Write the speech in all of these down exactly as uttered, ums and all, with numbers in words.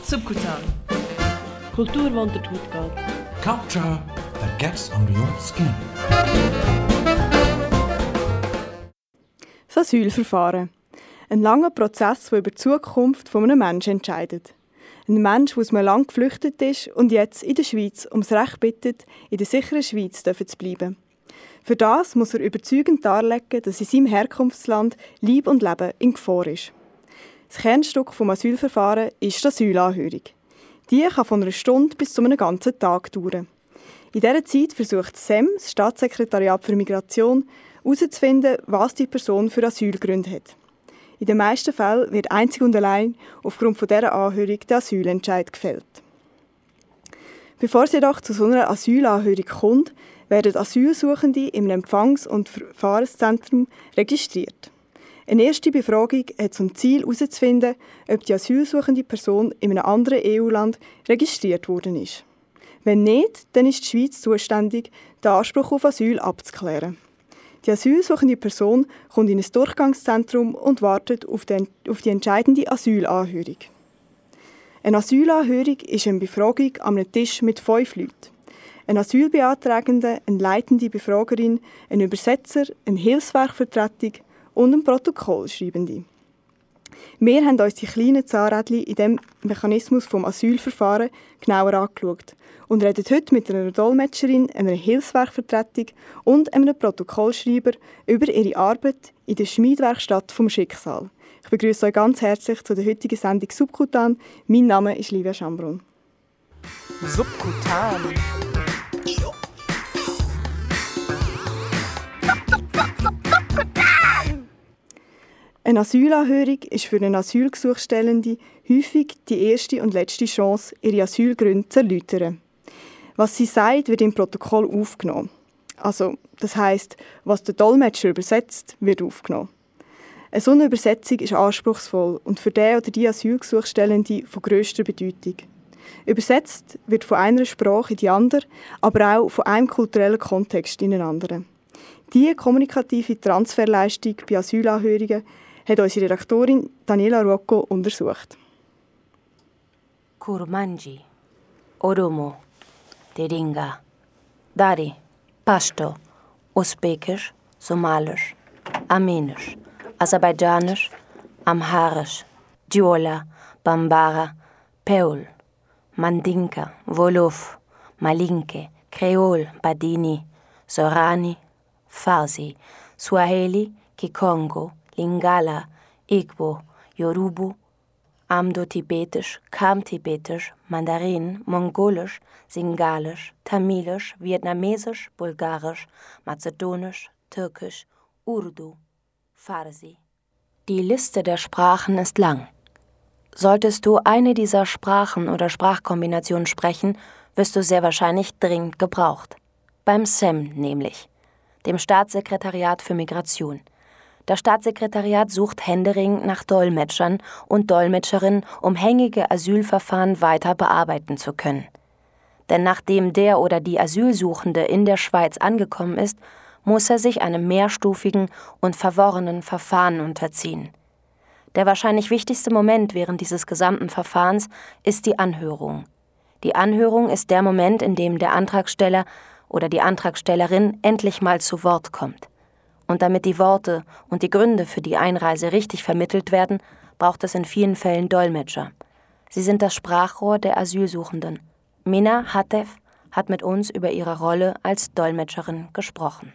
Subkutan. Kultur, die unter die Haut geht. Culture that gets under your skin. Das Asylverfahren. Ein langer Prozess, der über die Zukunft eines Menschen entscheidet. Ein Mensch, der aus einem Land geflüchtet ist und jetzt in der Schweiz um das Recht bittet, in der sicheren Schweiz zu bleiben. Für das muss er überzeugend darlegen, dass in seinem Herkunftsland Leib und Leben in Gefahr ist. Das Kernstück des Asylverfahrens ist die Asylanhörung. Die kann von einer Stunde bis zu einem ganzen Tag dauern. In dieser Zeit versucht das S E M, das Staatssekretariat für Migration, herauszufinden, was die Person für Asylgründe hat. In den meisten Fällen wird einzig und allein aufgrund dieser Anhörung der Asylentscheid gefällt. Bevor es jedoch zu so einer Asylanhörung kommt, werden Asylsuchende im Empfangs- und Verfahrenszentrum registriert. Eine erste Befragung hat zum Ziel herauszufinden, ob die asylsuchende Person in einem anderen E U-Land registriert worden ist. Wenn nicht, dann ist die Schweiz zuständig, den Anspruch auf Asyl abzuklären. Die asylsuchende Person kommt in ein Durchgangszentrum und wartet auf die, auf die entscheidende Asylanhörung. Eine Asylanhörung ist eine Befragung an einem Tisch mit fünf Leuten. Ein Asylbeantragender, eine leitende Befragerin, ein Übersetzer, eine Hilfswerkvertretung und ein Protokollschreibende. Wir haben uns die kleinen Zahnrädchen in diesem Mechanismus des Asylverfahrens genauer angeschaut und reden heute mit einer Dolmetscherin, einer Hilfswerkvertretung und einem Protokollschreiber über ihre Arbeit in der Schmiedwerkstatt vom Schicksal. Ich begrüße euch ganz herzlich zu der heutigen Sendung Subkutan. Mein Name ist Livia Schambron. Subkutan. Eine Asylanhörung ist für eine Asylgesuchstellende häufig die erste und letzte Chance, ihre Asylgründe zu erläutern. Was sie sagt, wird im Protokoll aufgenommen. Also, das heisst, was der Dolmetscher übersetzt, wird aufgenommen. Eine solche Übersetzung ist anspruchsvoll und für den oder die Asylgesuchstellende von grösster Bedeutung. Übersetzt wird von einer Sprache in die andere, aber auch von einem kulturellen Kontext in einen anderen. Diese kommunikative Transferleistung bei Asylanhörungen hat unsere Redaktorin Daniela Rocco untersucht. Kurmanji, Oromo, Deringa, Dari, Pashto, Usbekisch, Somalisch, Armenisch, Aserbaidschanisch, Amharisch, Diola, Bambara, Peul, Mandinka, Wolof, Malinke, Kreol, Badini, Sorani, Farsi, Swahili, Kikongo, Lingala, Igbo, Yoruba, Amdo-Tibetisch, Kam-Tibetisch, Mandarin, Mongolisch, Singalisch, Tamilisch, Vietnamesisch, Bulgarisch, Mazedonisch, Türkisch, Urdu, Farsi. Die Liste der Sprachen ist lang. Solltest du eine dieser Sprachen oder Sprachkombinationen sprechen, wirst du sehr wahrscheinlich dringend gebraucht. Beim S E M nämlich, dem Staatssekretariat für Migration. Das Staatssekretariat sucht händeringend nach Dolmetschern und Dolmetscherinnen, um hängige Asylverfahren weiter bearbeiten zu können. Denn nachdem der oder die Asylsuchende in der Schweiz angekommen ist, muss er sich einem mehrstufigen und verworrenen Verfahren unterziehen. Der wahrscheinlich wichtigste Moment während dieses gesamten Verfahrens ist die Anhörung. Die Anhörung ist der Moment, in dem der Antragsteller oder die Antragstellerin endlich mal zu Wort kommt. Und damit die Worte und die Gründe für die Einreise richtig vermittelt werden, braucht es in vielen Fällen Dolmetscher. Sie sind das Sprachrohr der Asylsuchenden. Mina Hatef hat mit uns über ihre Rolle als Dolmetscherin gesprochen.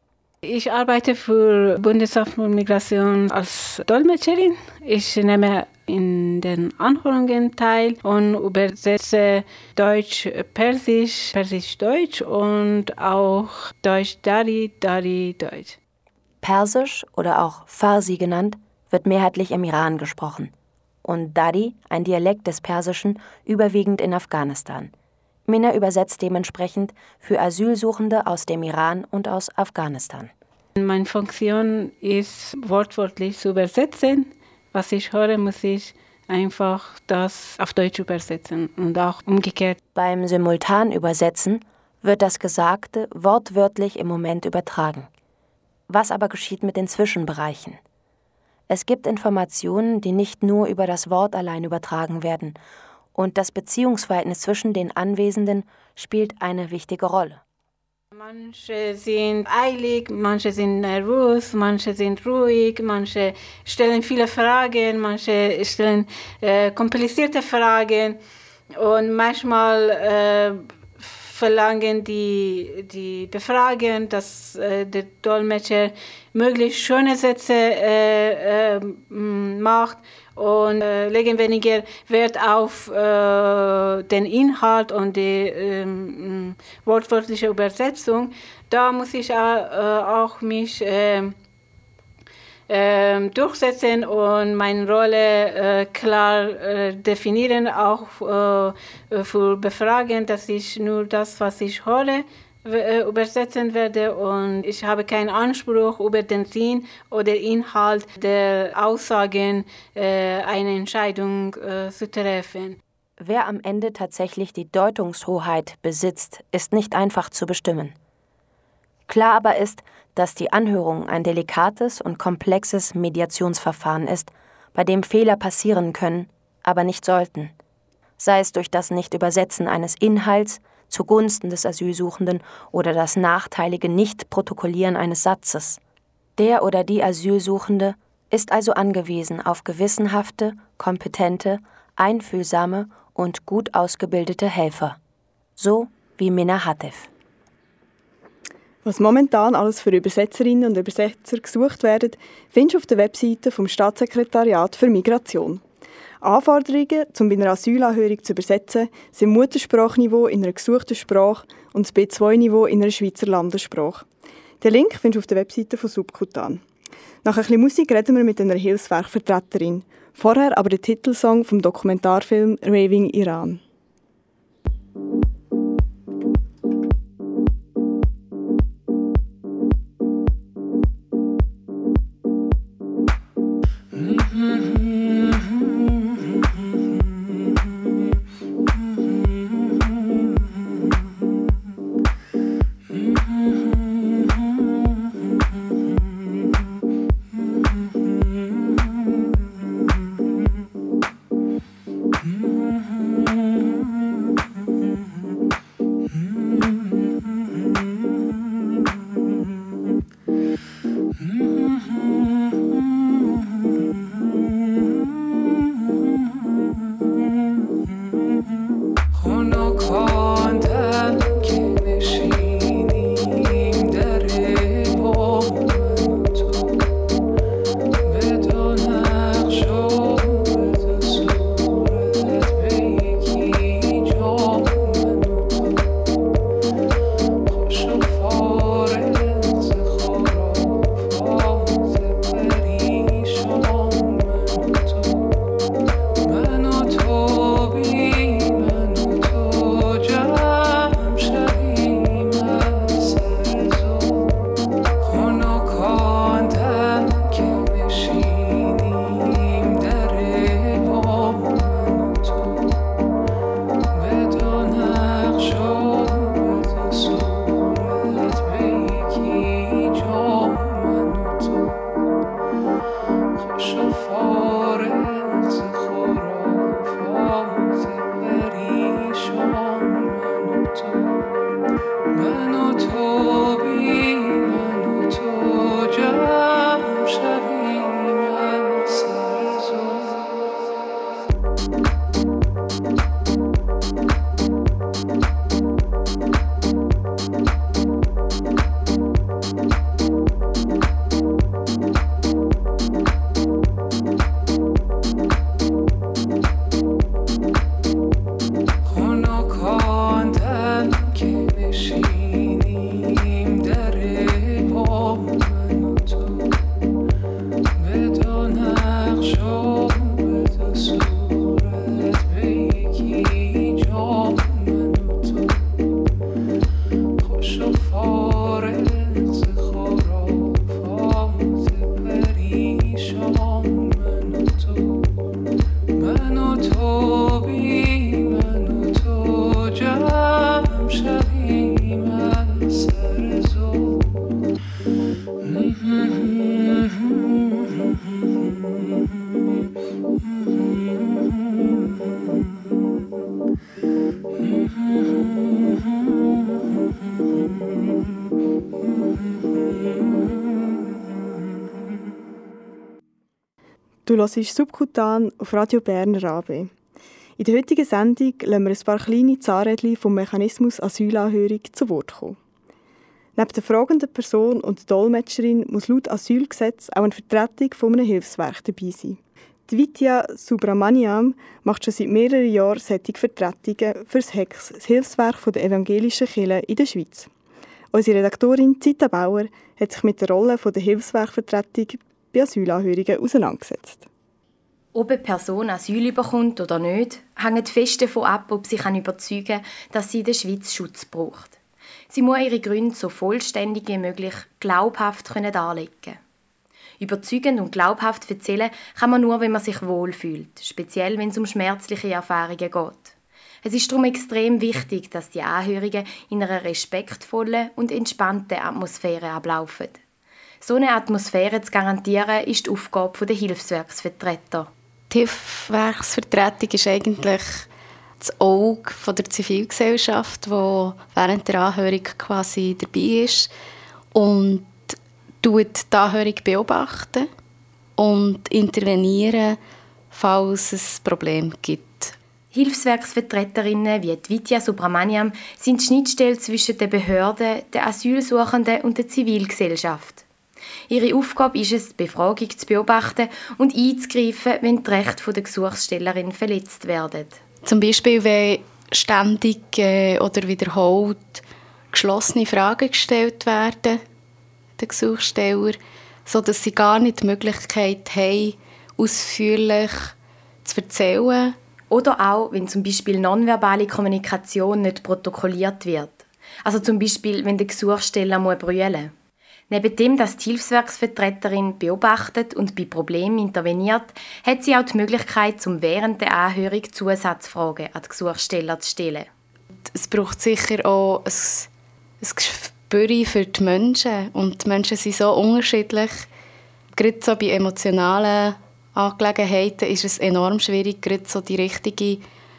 Ich arbeite für Bundesamt für Migration als Dolmetscherin. Ich nehme in den Anhörungen teil und übersetze Deutsch-Persisch, Persisch-Deutsch und auch Deutsch-Dari, Dari-Deutsch. Persisch oder auch Farsi genannt, wird mehrheitlich im Iran gesprochen und Dari, ein Dialekt des Persischen, überwiegend in Afghanistan. Mina übersetzt dementsprechend für Asylsuchende aus dem Iran und aus Afghanistan. Meine Funktion ist, wortwörtlich zu übersetzen. Was ich höre, muss ich einfach das auf Deutsch übersetzen und auch umgekehrt. Beim Simultanübersetzen wird das Gesagte wortwörtlich im Moment übertragen. Was aber geschieht mit den Zwischenbereichen? Es gibt Informationen, die nicht nur über das Wort allein übertragen werden Und das Beziehungsverhältnis zwischen den Anwesenden spielt eine wichtige Rolle. Manche sind eilig, manche sind nervös, manche sind ruhig, manche stellen viele Fragen, manche stellen äh, komplizierte Fragen und manchmal äh, verlangen die, die Befragen, dass äh, der Dolmetscher möglichst schöne Sätze äh, äh, macht und äh, legen weniger Wert auf äh, den Inhalt und die äh, wortwörtliche Übersetzung. Da muss ich äh, auch mich äh, äh, durchsetzen und meine Rolle äh, klar äh, definieren, auch äh, für Befragen, dass ich nur das, was ich höre, übersetzen werde und ich habe keinen Anspruch über den Sinn oder Inhalt der Aussagen äh, eine Entscheidung äh, zu treffen. Wer am Ende tatsächlich die Deutungshoheit besitzt, ist nicht einfach zu bestimmen. Klar aber ist, dass die Anhörung ein delikates und komplexes Mediationsverfahren ist, bei dem Fehler passieren können, aber nicht sollten. Sei es durch das Nicht-Übersetzen eines Inhalts zugunsten des Asylsuchenden oder das nachteilige Nicht-Protokollieren eines Satzes. Der oder die Asylsuchende ist also angewiesen auf gewissenhafte, kompetente, einfühlsame und gut ausgebildete Helfer. So wie Minna Hatef. Was momentan alles für Übersetzerinnen und Übersetzer gesucht werden, findest du auf der Webseite vom Staatssekretariat für Migration. Anforderungen, um bei einer Asylanhörung zu übersetzen, sind Muttersprachniveau in einer gesuchten Sprache und das B zwei Niveau in einer Schweizer Landessprache. Den Link findest du auf der Webseite von Subkutan. Nach ein bisschen Musik reden wir mit einer Hilfswerkvertreterin. Vorher aber der Titelsong vom Dokumentarfilm Raving Iran. Mm-hmm. Du hörst «Subkutan» auf Radio Berner A B. In der heutigen Sendung lassen wir ein paar kleine Zahnrädchen vom Mechanismus Asylanhörung zu Wort kommen. Neben der fragenden Person und der Dolmetscherin muss laut Asylgesetz auch eine Vertretung von einem Hilfswerk dabei sein. Die Vidya Subramaniam macht schon seit mehreren Jahren solche Vertretungen für das H E C S, das Hilfswerk der evangelischen Kirche in der Schweiz. Unsere Redaktorin Zita Bauer hat sich mit der Rolle der Hilfswerkvertretung bei Asylanhörungen auseinandergesetzt. Ob eine Person Asyl bekommt oder nicht, hängt fest davon ab, ob sie überzeugen kann, dass sie in der Schweiz Schutz braucht. Sie muss ihre Gründe so vollständig wie möglich glaubhaft darlegen können. Überzeugend und glaubhaft erzählen kann man nur, wenn man sich wohlfühlt, speziell wenn es um schmerzliche Erfahrungen geht. Es ist darum extrem wichtig, dass die Anhörungen in einer respektvollen und entspannten Atmosphäre ablaufen. So eine Atmosphäre zu garantieren, ist die Aufgabe der Hilfswerksvertreter. Die Hilfswerksvertretung ist eigentlich das Auge der Zivilgesellschaft, die während der Anhörung quasi dabei ist und die Anhörung beobachten und intervenieren, falls es ein Problem gibt. Hilfswerksvertreterinnen wie Vidya Subramaniam sind die Schnittstelle zwischen den Behörden, den Asylsuchenden und der Zivilgesellschaft. Ihre Aufgabe ist es, die Befragung zu beobachten und einzugreifen, wenn die Rechte der Gesuchstellerin verletzt werden. Zum Beispiel, wenn ständig äh, oder wiederholt geschlossene Fragen gestellt werden, den Gesuchsteller, sodass sie gar nicht die Möglichkeit haben, ausführlich zu erzählen. Oder auch, wenn zum Beispiel nonverbale Kommunikation nicht protokolliert wird. Also zum Beispiel, wenn der Gesuchsteller brüllen muss. Neben dem, dass die Hilfswerksvertreterin beobachtet und bei Problemen interveniert, hat sie auch die Möglichkeit, um während der Anhörung Zusatzfragen an die Gesuchsteller zu stellen. Es braucht sicher auch ein, ein Gespür für die Menschen. Und die Menschen sind so unterschiedlich. Gerade so bei emotionalen Angelegenheiten ist es enorm schwierig, gerade so die richtige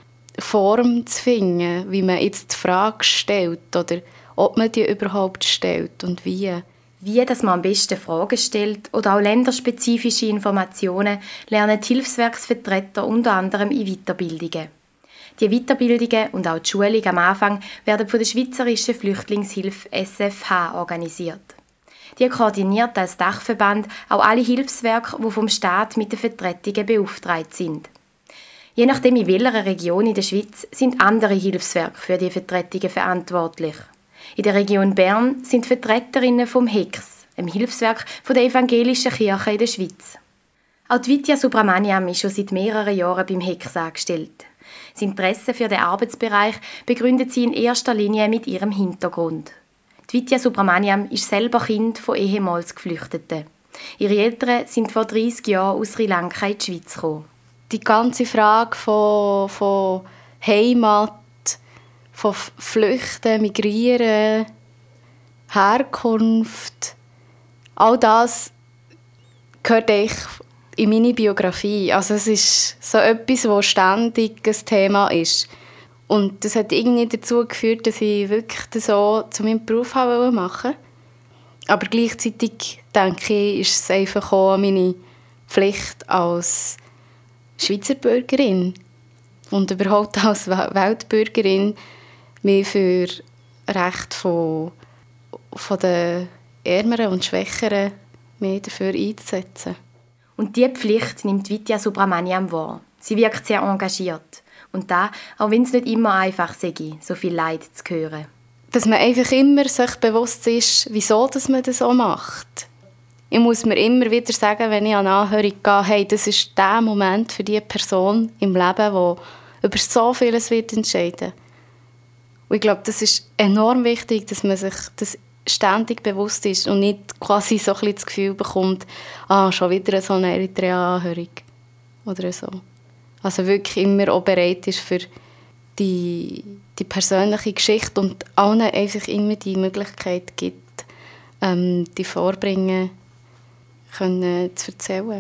Form zu finden, wie man jetzt die Frage stellt oder ob man die überhaupt stellt und wie. Wie dass man am besten Fragen stellt oder auch länderspezifische Informationen lernen die Hilfswerksvertreter unter anderem in Weiterbildungen. Die Weiterbildungen und auch die Schulung am Anfang werden von der Schweizerischen Flüchtlingshilfe S F H organisiert. Die koordiniert als Dachverband auch alle Hilfswerke, die vom Staat mit den Vertretungen beauftragt sind. Je nachdem, in welcher Region in der Schweiz sind andere Hilfswerke für die Vertretungen verantwortlich. In der Region Bern sind Vertreterinnen vom H E C S, einem Hilfswerk der evangelischen Kirche in der Schweiz. Auch die Vidya Subramaniam ist schon seit mehreren Jahren beim H E C S angestellt. Das Interesse für den Arbeitsbereich begründet sie in erster Linie mit ihrem Hintergrund. Die Vidya Subramaniam ist selber Kind von ehemals Geflüchteten. Ihre Eltern sind vor dreissig Jahren aus Sri Lanka in die Schweiz gekommen. Die ganze Frage von, von Heimat, von Flüchten, Migrieren, Herkunft, all das gehört eigentlich in meine Biografie. Also es ist so etwas, das ständig ein Thema ist. Und das hat irgendwie dazu geführt, dass ich wirklich das so zu meinem Beruf machen wollte. Aber gleichzeitig denke ich, ist es einfach auch meine Pflicht als Schweizer Bürgerin und überhaupt als Weltbürgerin, mich für Rechte von, von den Ärmeren und Schwächeren mehr dafür einzusetzen. Und diese Pflicht nimmt Vidya Subramaniam wahr. Sie wirkt sehr engagiert. Und das, auch wenn es nicht immer einfach sei, so viel Leid zu hören. Dass man einfach immer sich bewusst ist, wieso dass man das so macht. Ich muss mir immer wieder sagen, wenn ich an eine Anhörung gehe, hey, das ist der Moment für die Person im Leben, wo über so vieles wird entscheiden. Und ich glaube, das ist enorm wichtig, dass man sich das ständig bewusst ist und nicht quasi so ein bisschen das Gefühl bekommt, ah, schon wieder so eine Eritrea-Anhörung oder so. Also wirklich immer auch bereit ist für die, die persönliche Geschichte und allen einfach immer die Möglichkeit gibt, ähm, die vorbringen können zu erzählen.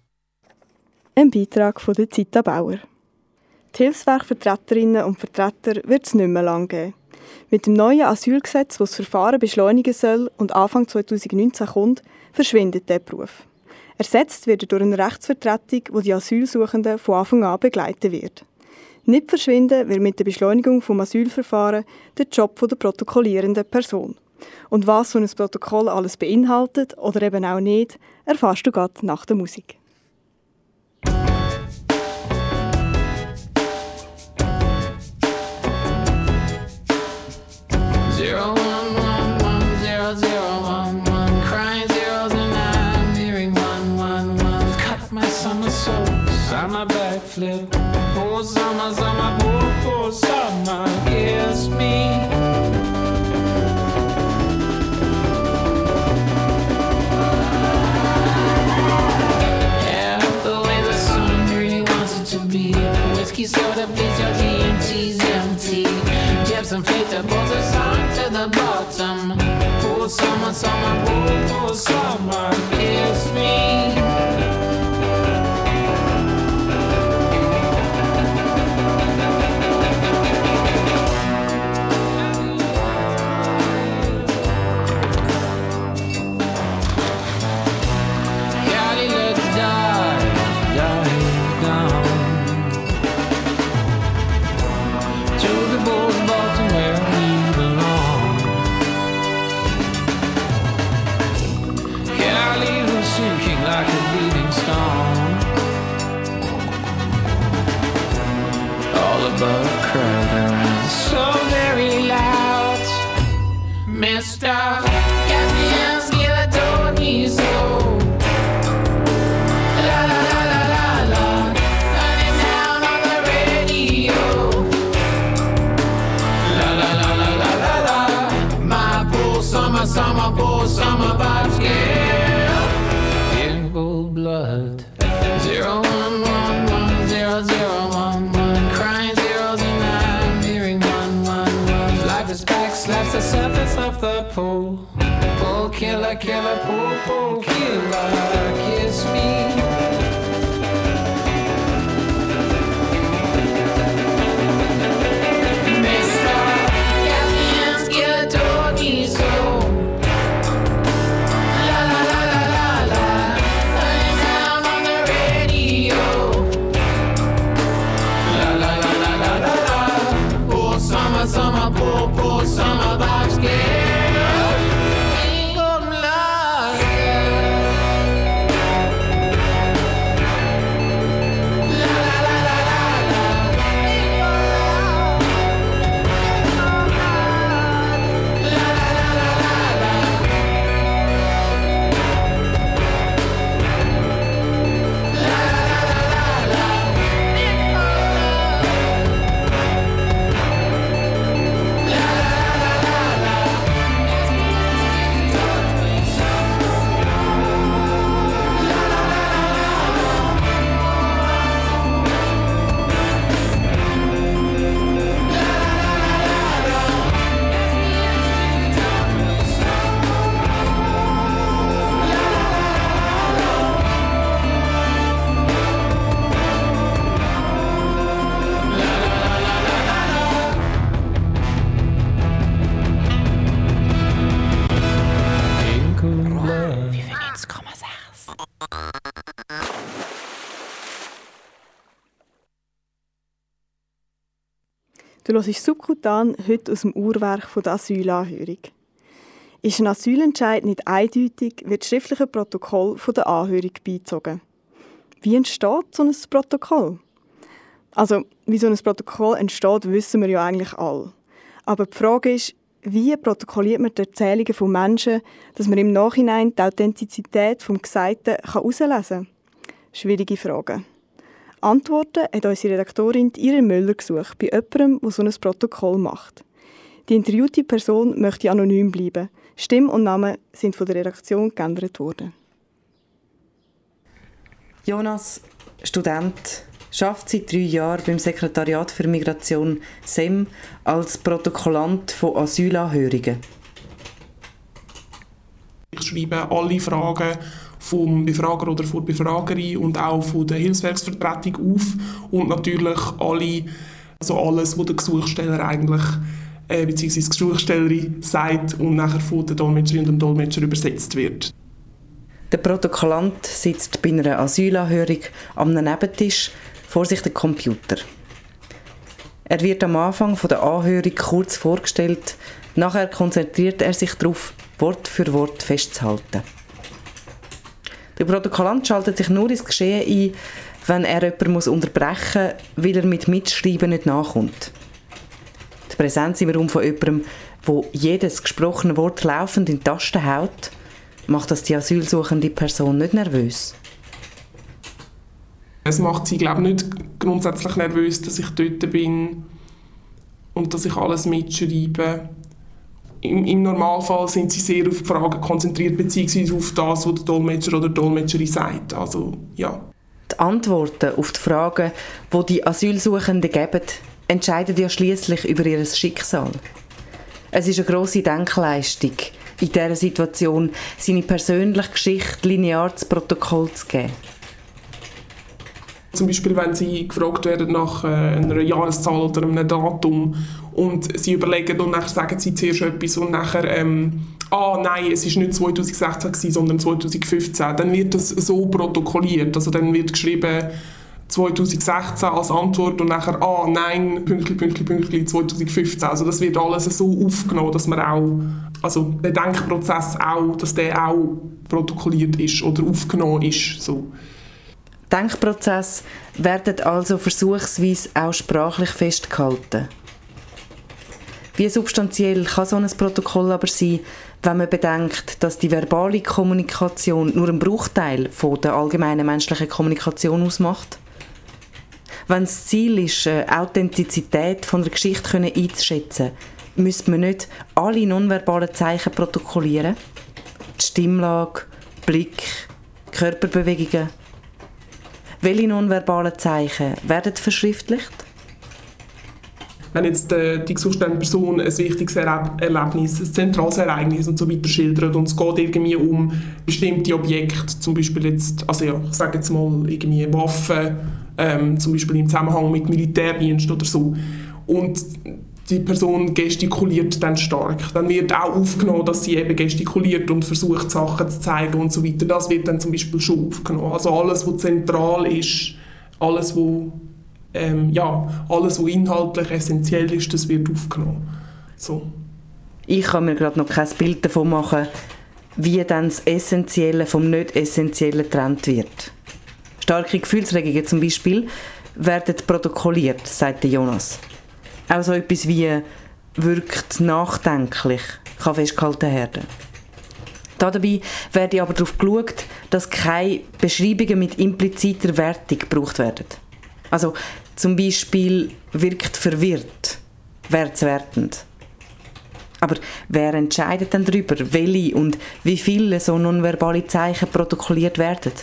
Ein Beitrag von der Zita Bauer. Die Hilfswerkvertreterinnen und Vertreter wird es nicht mehr lange geben. Mit dem neuen Asylgesetz, das das Verfahren beschleunigen soll und Anfang zwanzig neunzehn kommt, verschwindet der Beruf. Ersetzt wird er durch eine Rechtsvertretung, die die Asylsuchenden von Anfang an begleiten wird. Nicht verschwinden wird mit der Beschleunigung des Asylverfahrens der Job der protokollierenden Person. Und was so ein Protokoll alles beinhaltet oder eben auch nicht, erfährst du gerade nach der Musik. Zero one one one zero zero one one, crying zeros and I'm hearing one one one. Cut my summer soul, summer backflip. Poor summer, summer, poor, poor summer, kiss me. Yeah, the way the sun really wants it to be. Whiskey soda, please, your G and T's empty. Jefferson Flater pulls a song to the bottom. Poor summer, summer, poor, poor summer, kiss me. Cali looks dark, dark down. To the Bulls bottom where we belong. Cali was sinking like a bleeding stone. All above crowd around, so very loud. Mister Caspian's Gilatoni so. La la la la la la, running down on the radio. La la la la la la la, my poor summer, summer, poor summer vibes, yeah. In cold blood, zero one one one zero zero one one, crying zeros and I'm hearing one one one. Life is back, slaps the surface of the pool. Poor killer, killer, poor, poor killer, kiss me. Summer, poor, poor summer vibes, yeah. Ain't golden light, la la la la la la. La la la la la la. La la la la la. Du hörst Subkutan heute aus dem Uhrwerk der Asylanhörung. Ist ein Asylentscheid nicht eindeutig, wird das schriftliche Protokoll von der Anhörung beizogen. Wie entsteht so ein Protokoll? Also, wie so ein Protokoll entsteht, wissen wir ja eigentlich alle. Aber die Frage ist, wie protokolliert man die Erzählungen von Menschen, dass man im Nachhinein die Authentizität des Gesagten herauslesen kann? Schwierige Frage. Antworten hat unsere Redaktorin Irene Müller gesucht, bei jemandem, der so ein Protokoll macht. Die interviewte Person möchte anonym bleiben. Stimme und Name sind von der Redaktion geändert worden. Jonas, Student, arbeitet seit drei Jahren beim Sekretariat für Migration S E M als Protokollant von Asylanhörungen. Ich schreibe alle Fragen vom Befrager oder von der Befragerin und auch von der Hilfswerksvertretung auf und natürlich alle, also alles, was der Gesuchsteller eigentlich äh, bzw. die Gesuchstellerin sagt und nachher von der Dolmetscherin und dem Dolmetscher übersetzt wird. Der Protokollant sitzt bei einer Asylanhörung am Nebentisch vor sich den Computer. Er wird am Anfang der Anhörung kurz vorgestellt, nachher konzentriert er sich darauf, Wort für Wort festzuhalten. Der Protokollant schaltet sich nur ins Geschehen ein, wenn er jemanden unterbrechen muss, weil er mit Mitschreiben nicht nachkommt. Die Präsenz im Raum von jemandem, der jedes gesprochene Wort laufend in die Tasten haut, macht das die asylsuchende Person nicht nervös. Es macht sie, glaube ich, nicht grundsätzlich nervös, dass ich dort bin und dass ich alles mitschreibe. Im, Im Normalfall sind sie sehr auf die Fragen konzentriert, beziehungsweise auf das, was der Dolmetscher oder die Dolmetscherin sagt. Also, ja. Die Antworten auf die Fragen, die die Asylsuchenden geben, entscheiden ja schliesslich über ihr Schicksal. Es ist eine grosse Denkleistung, in dieser Situation seine persönliche Geschichte linear zu Protokoll zu geben. Zum Beispiel, wenn sie gefragt werden nach äh, einer Jahreszahl oder einem Datum und sie überlegen und nachher sagen sie zuerst etwas und nachher ähm, «Ah, nein, es war nicht zwanzig sechzehn gewesen, sondern zwanzig fünfzehn», dann wird das so protokolliert. Also dann wird geschrieben zwanzig sechzehn als Antwort und nachher «Ah, nein, Pünktli, Pünktli, Pünktli, zwanzig fünfzehn». Also das wird alles so aufgenommen, dass man auch, also der Denkprozess auch, dass der auch protokolliert ist oder aufgenommen ist, so. Denkprozesse werden also versuchsweise auch sprachlich festgehalten. Wie substanziell kann so ein Protokoll aber sein, wenn man bedenkt, dass die verbale Kommunikation nur einen Bruchteil von der allgemeinen menschlichen Kommunikation ausmacht? Wenn das Ziel ist, die Authentizität von der Geschichte einzuschätzen, müsste man nicht alle nonverbalen Zeichen protokollieren? Die Stimmlage, Blick, Körperbewegungen. Welche nonverbalen Zeichen werden verschriftlicht? Wenn jetzt äh, die gesuchstellende Person ein wichtiges Erleb- Erlebnis, ein zentrales Ereignis und so weiter schildert und es geht irgendwie um bestimmte Objekte, zum Beispiel jetzt, also ja, ich sage jetzt mal irgendwie Waffen, ähm, zum Beispiel im Zusammenhang mit Militärdienst oder so, und die Person gestikuliert dann stark. Dann wird auch aufgenommen, dass sie eben gestikuliert und versucht, Sachen zu zeigen und so weiter. Das wird dann zum Beispiel schon aufgenommen. Also alles, was zentral ist, alles, was ähm, ja, alles, was inhaltlich essentiell ist, das wird aufgenommen. So. Ich kann mir gerade noch kein Bild davon machen, wie dann das Essentielle vom Nicht-Essentiellen getrennt wird. Starke Gefühlsregungen zum Beispiel werden protokolliert, sagt Jonas. Auch so etwas wie «wirkt nachdenklich» kann festgehalten werden. Dabei werde aber darauf geschaut, dass keine Beschreibungen mit impliziter Wertung gebraucht werden. Also zum Beispiel «wirkt verwirrt», wäre zu wertend. Aber wer entscheidet dann darüber, welche und wie viele so nonverbale Zeichen protokolliert werden?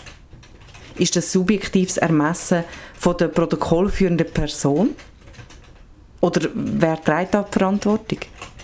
Ist das subjektives Ermessen von der protokollführenden Person? Oder wer trägt da die Verantwortung?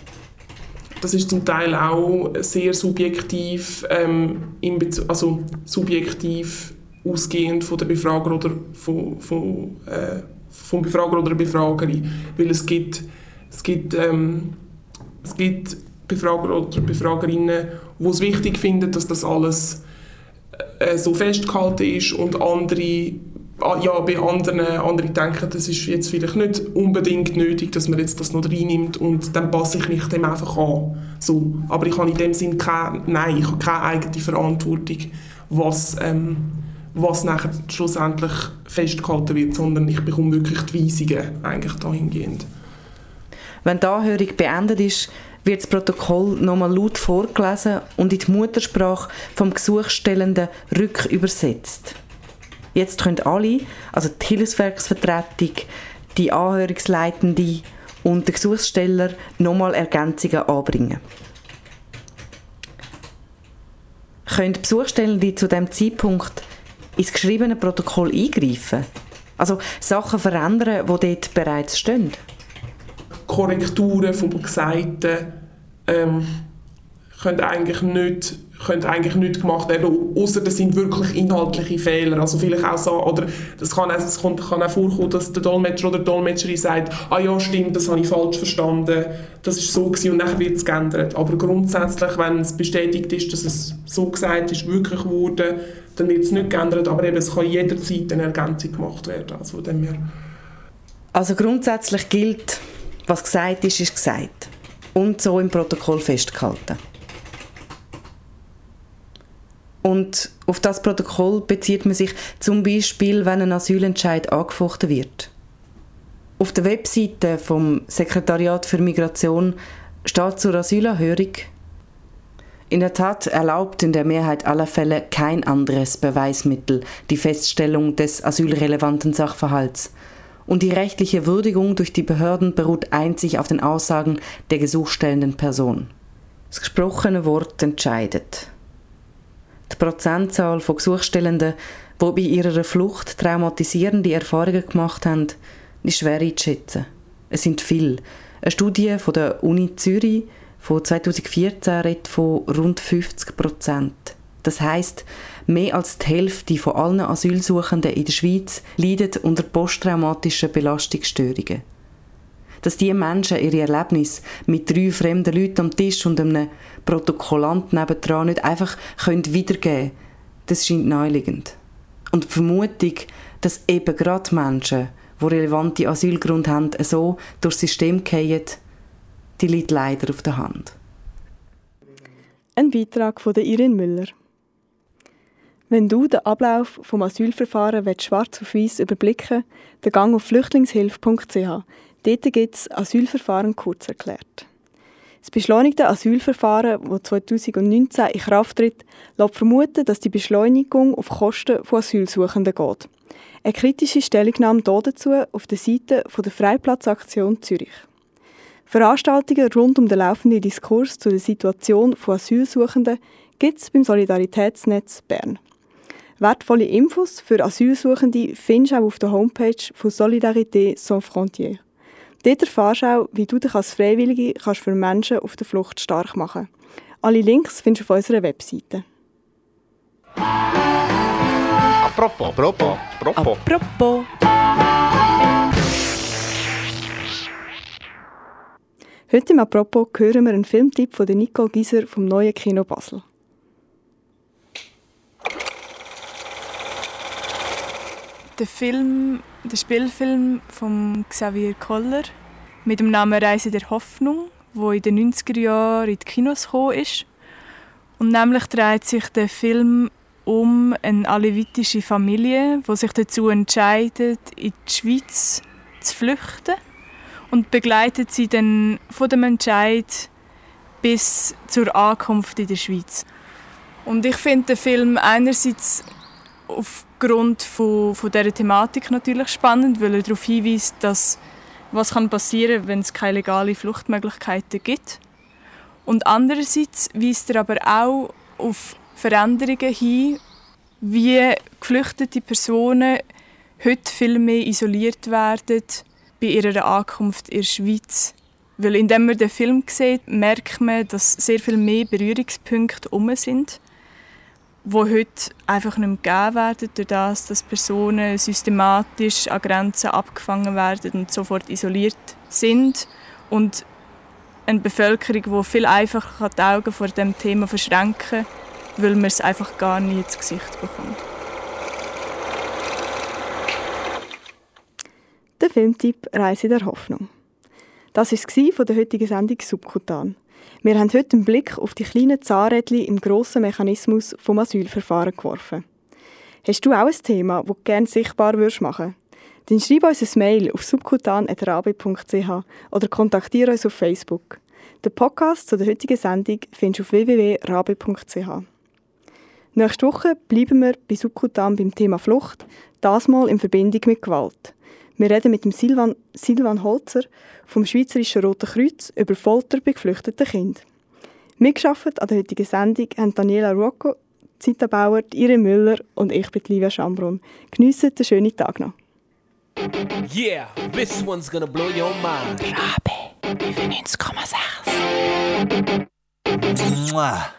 Das ist zum Teil auch sehr subjektiv, ähm, in Bezu- also subjektiv ausgehend von der Befrager oder von, von, äh, vom Befrager oder der Befragerin. Weil es gibt, es gibt, ähm, es gibt Befrager oder Befragerinnen, die es wichtig finden, dass das alles äh, so festgehalten ist, und andere Ja, bei anderen, andere denken, das ist jetzt vielleicht nicht unbedingt nötig, dass man jetzt das noch reinnimmt, und dann passe ich mich dem einfach an. So. Aber ich habe in dem Sinn keine, nein, ich habe keine eigene Verantwortung, was, ähm, was nachher schlussendlich festgehalten wird, sondern ich bekomme wirklich die Weisungen eigentlich dahingehend. Wenn die Anhörung beendet ist, wird das Protokoll nochmal laut vorgelesen und in die Muttersprache vom Gesuchstellenden rückübersetzt. Jetzt können alle, also die Hilfswerksvertretung, die Anhörungsleitende und der Gesuchssteller, nochmal Ergänzungen anbringen. Können die Besuchstellenden zu diesem Zeitpunkt ins geschriebene Protokoll eingreifen? Also Sachen verändern, die dort bereits stehen? Korrekturen vom Gesagten ähm, können eigentlich nicht, könnte eigentlich nichts gemacht werden, außer das sind wirklich inhaltliche Fehler. Also vielleicht auch so, oder es kann, es kann auch vorkommen, dass der Dolmetscher oder die Dolmetscherin sagt, ah ja, stimmt, das habe ich falsch verstanden, das ist so gewesen und dann wird es geändert. Aber grundsätzlich, wenn es bestätigt ist, dass es so gesagt ist, wirklich wurde, dann wird es nicht geändert, aber eben, es kann jederzeit eine Ergänzung gemacht werden. Also, von dem her. Also grundsätzlich gilt, was gesagt ist, ist gesagt. Und so im Protokoll festgehalten. Und auf das Protokoll bezieht man sich zum Beispiel, wenn ein Asylentscheid angefochten wird. Auf der Webseite vom Sekretariat für Migration steht zur Asylanhörung: In der Tat erlaubt in der Mehrheit aller Fälle kein anderes Beweismittel die Feststellung des asylrelevanten Sachverhalts und die rechtliche Würdigung durch die Behörden beruht einzig auf den Aussagen der gesuchstellenden Person. Das gesprochene Wort entscheidet. Die Prozentzahl von Gesuchstellenden, die bei ihrer Flucht traumatisierende Erfahrungen gemacht haben, ist schwer einzuschätzen. Es sind viele. Eine Studie von der Uni Zürich von zweitausendvierzehn redet von rund fünfzig Prozent. Das heisst, mehr als die Hälfte von allen Asylsuchenden in der Schweiz leidet unter posttraumatischen Belastungsstörungen. Dass diese Menschen ihre Erlebnisse mit drei fremden Leuten am Tisch und einem Protokollant nebendran nicht einfach wiedergeben können, das scheint naheliegend. Und die Vermutung, dass eben gerade Menschen, die relevante Asylgründe haben, so durchs System fallen, die liegt leider auf der Hand. Ein Beitrag von Irene Müller. Wenn du den Ablauf des Asylverfahrens schwarz auf weiss überblicken willst, dann gang auf flüchtlingshilfe punkt c h. Dort gibt es Asylverfahren kurz erklärt. Das beschleunigte Asylverfahren, das zweitausendneunzehn in Kraft tritt, lässt vermuten, dass die Beschleunigung auf Kosten von Asylsuchenden geht. Eine kritische Stellungnahme dazu auf der Seite der Freiplatzaktion Zürich. Veranstaltungen rund um den laufenden Diskurs zu der Situation von Asylsuchenden gibt es beim Solidaritätsnetz Bern. Wertvolle Infos für Asylsuchende findest du auch auf der Homepage von Solidarité Sans Frontières. Dort erfährst du auch, wie du dich als Freiwillige kannst für Menschen auf der Flucht stark machen kannst. Alle Links findest du auf unserer Webseite. Apropos, apropos, apropos. Apropos. Heute im Apropos hören wir einen Filmtipp von Nicole Giser vom Neuen Kino Basel. Der Film, der Spielfilm von Xavier Koller mit dem Namen «Reise der Hoffnung», der in den neunziger Jahren in die Kinos gekommen ist. Und nämlich dreht sich der Film um eine alevitische Familie, die sich dazu entscheidet, in die Schweiz zu flüchten, und begleitet sie dann von dem Entscheid bis zur Ankunft in der Schweiz. Und ich finde den Film einerseits aufgrund von, von dieser Thematik natürlich spannend, weil er darauf hinweist, dass was kann passieren, wenn es keine legalen Fluchtmöglichkeiten gibt. Und andererseits weist er aber auch auf Veränderungen hin, wie geflüchtete Personen heute viel mehr isoliert werden bei ihrer Ankunft in der Schweiz. Weil indem man den Film sieht, merkt man, dass sehr viel mehr Berührungspunkte herum sind, die heute einfach nicht mehr gegeben werden, durch das, dass Personen systematisch an Grenzen abgefangen werden und sofort isoliert sind. Und eine Bevölkerung, die viel einfacher die Augen vor diesem Thema verschränken kann, weil man es einfach gar nie ins Gesicht bekommt. Der Filmtipp «Reise der Hoffnung». Das war es von der heutigen Sendung «Subkutan». Wir haben heute einen Blick auf die kleinen Zahnrädchen im grossen Mechanismus des Asylverfahrens geworfen. Hast du auch ein Thema, das du gerne sichtbar machen würdest? Dann schreib uns ein Mail auf subkutan at rabe punkt c h oder kontaktiere uns auf Facebook. Den Podcast zu der heutigen Sendung findest du auf w w w punkt rabe punkt c h. Nächste Woche bleiben wir bei Subkutan beim Thema Flucht, das mal in Verbindung mit Gewalt. Wir reden mit dem Silvan, Silvan Holzer vom Schweizerischen Roten Kreuz über Folter bei geflüchteten Kindern. Mitgearbeitet an der heutigen Sendung haben Daniela Ruocco, Zita Bauer, Irene Müller und ich bin Livia Schambron. Geniessen den schönen Tag noch. Yeah, this one's gonna blow your mind. Rabe neunundneunzig Komma sechs.